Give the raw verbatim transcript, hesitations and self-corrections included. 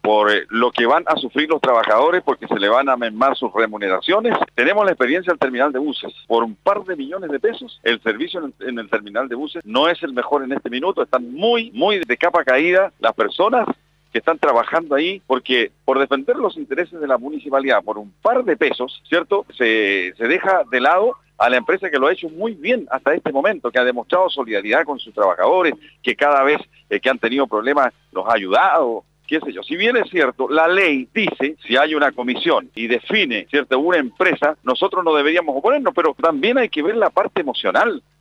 por eh, lo que van a sufrir los trabajadores porque se le van a mermar sus remuneraciones. Tenemos la experiencia del terminal de buses. Por un par de millones de pesos, el servicio en el, en el terminal de buses no es el mejor en este minuto. Están muy, muy de capa caída las personas que están trabajando ahí, porque por defender los intereses de la municipalidad por un par de pesos, ¿cierto? Se, se deja de lado a la empresa que lo ha hecho muy bien hasta este momento, que ha demostrado solidaridad con sus trabajadores, que cada vez eh, que han tenido problemas los ha ayudado, qué sé yo. Si bien es cierto, la ley dice, si hay una comisión y define, ¿cierto?, una empresa, nosotros no deberíamos oponernos, pero también hay que ver la parte emocional.